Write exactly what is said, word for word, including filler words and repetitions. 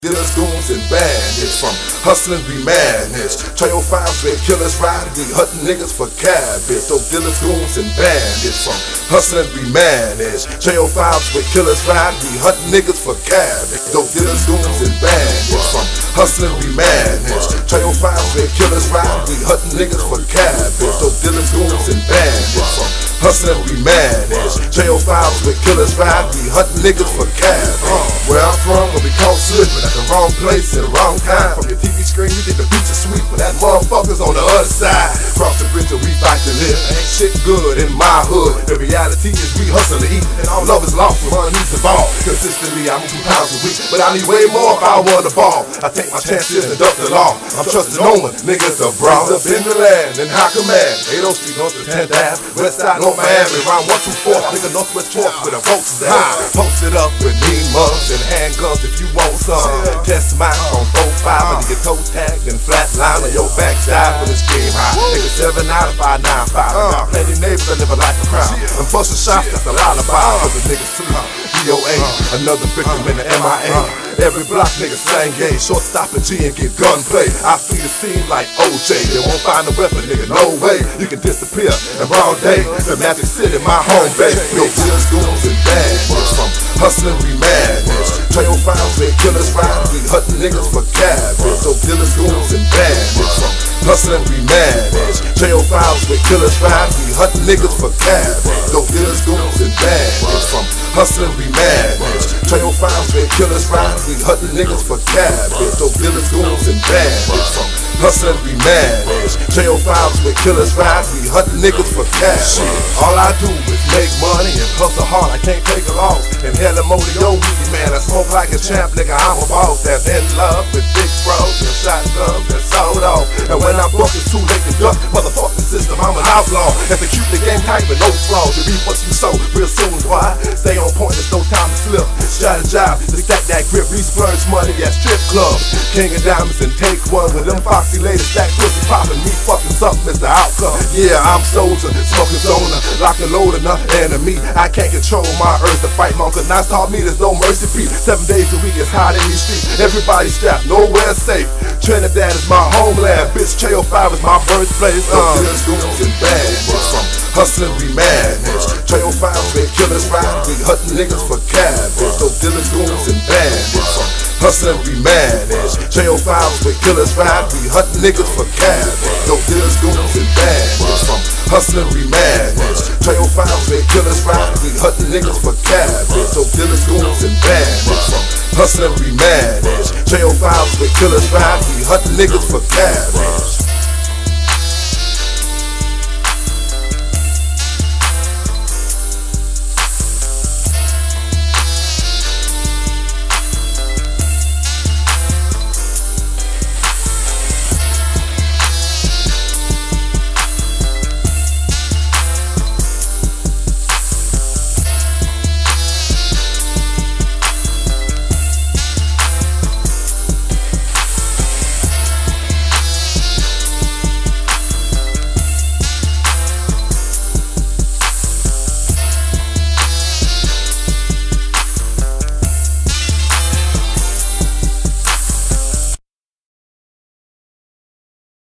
Dealers, goons, and bandits, from hustling we manage. Trail fives where killers ride, we hunting niggas for cabbage. Dope dealers, goons, and bandits, from hustling we manage. Trail fives where killers ride, we hunting niggas for cabbage. Dope dealers, goons, and bandits, from hustling we manage. Trail fives where killers ride, we hunting niggas for cabbage. Dope dealers, goons, and bandits, from hustling we manage. Trail fives where killers ride, we hunting niggas for cabbage. Where I'm from, where we call slipping at the wrong place at the wrong time. From your T V screen, you think the beach is sweet, but that motherfucker's on the other side. Cross the bridge and we fight to live. Ain't shit good in my hood. The reality is we hustle to eat, and all love is lost when money needs the ball. Consistently, I'm two pounds a week, but I need way more if I want the ball. I take my chances and duck the law. I'm trusting no one, niggas abroad. Up in the land, in high command. eight oh Street, North to tenth Avenue, West Side, North Miami, round one two four. Nigga, Northwest fourth with a Volkswagen. Posted up with mean mugs and handguns if you want some. Test mine on four five and you get toe tagged and flatline on your backside with a scream high. Nigga seven out of five nine five. I got plenty neighbors that live a life of crime. I'm busting shots, that's a lot of bodies. Cause a nigga sleep. D O A, another victim in the M I A. Every block nigga same game, short stop and G and get gunplay. I see the scene like O J. They won't find a weapon, nigga, no way. You can disappear in broad day. The Magic City, my home base. Yo, dealers, goons, and bandits, from hustling we manage. Trail files where killers ride, we hunting niggas for cabbage. So dealers, goons, and bandits, from hustling we manage. Trail files where killers ride, we hunting niggas for cabbage. So dealers, goons, and bandits, from hustling we manage. Trail files where killers ride, we hunting niggas for cabbage. So dealers, goons, and bandits, from hustling we manage. Trail files where killers ride, we hunting niggas for cash. All I do is make money and hustle hard, I can't take a loss. Inhaling Modeo weed, man, I smoke like a champ, nigga, I'm a boss. That's in love with big bros and shotguns and sold off. And when I book, it's too late to duck, motherfucking system, I'm an outlaw. Execute the game tight with no flaws, you reap what you sow real soon, why? Stay on point, there's no time to slip. Strategize, to stack that grip, we splurge money at strip clubs. King of diamonds and take one with them foxy ladies, stack pussy poppin', me fucking something is the outcome. Yeah, I'm soldier, smoking zona, lock and load enough enemy. I can't control my urge to fight, my uncle Nas taught me there's no mercy beat. Seven days a week, it's hot in these streets. Everybody strapped, nowhere safe. Trinidad is my homeland, bitch. Trail five is my birthplace. Uh. Dealers, goons, and bandits, from hustling we manage. Trail five where killers ride, we hunting niggas for cabbage. So dealers, goons, and bandits, from hustling we manage. Trail files where killers ride, we hunting niggas for cabbage. Dope dealers, goons, and bandits, from hustling we manage. Trail files where killers ride, we hunting niggas for cabbage. Dope dealers, goons, and bandits, from hustling we manage. Trail files where killers ride, we hunting niggas for cabbage.